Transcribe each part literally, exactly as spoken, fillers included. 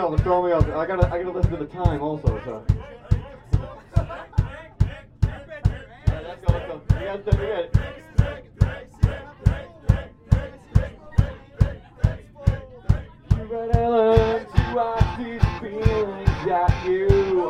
off, it's throwing me off. I gotta, I gotta listen to the time also, so. Alright, let's go, let's go. You guys done good. You better learn to watch these feelings got you.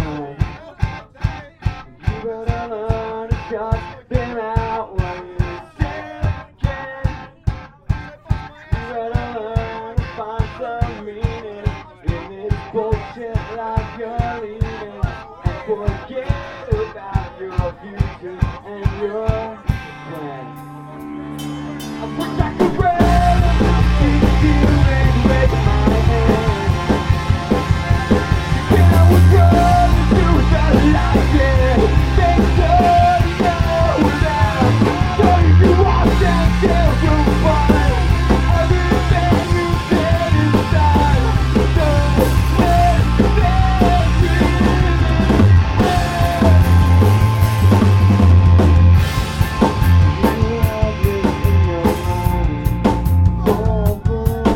You better learn to shut them out when you still can. You better learn to find some meaning in this bullshit life you're leading, and forget about your future and your plans. I wish I could run these feelings with my hands. When I was running through the light, yeah. Make sure you know that, so you can walk down till you find everything you said inside. So when there's you have it in your mind forever,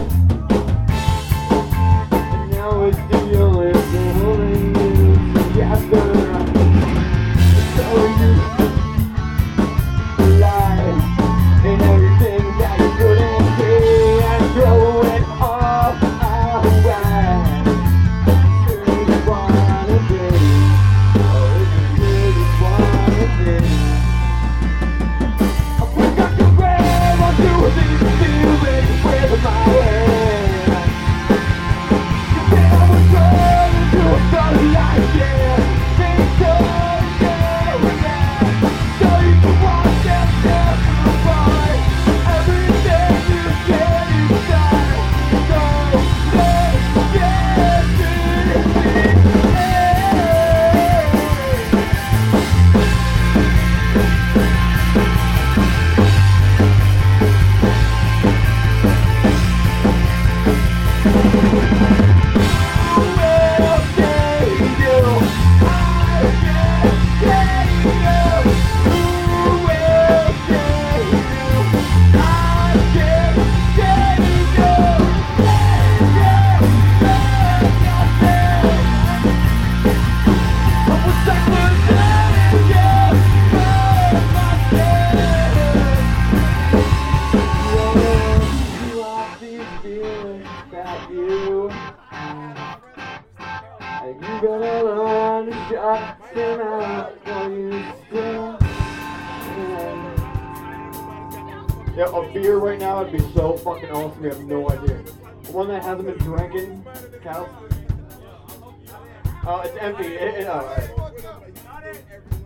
and now it's still is holding you together. So you lie in everything that you couldn't see and throw it all away. You just wanna be, oh, you just wanna be. I wish I could grab onto these feelings with my hand. You said I was running through the light, yeah. Make sure that you and you gotta learn to shut them out while you still can. Yeah, a beer right now would be so fucking awesome, you have no idea. One that hasn't been drinking, counts. Oh, it's empty. It, it, oh, all right.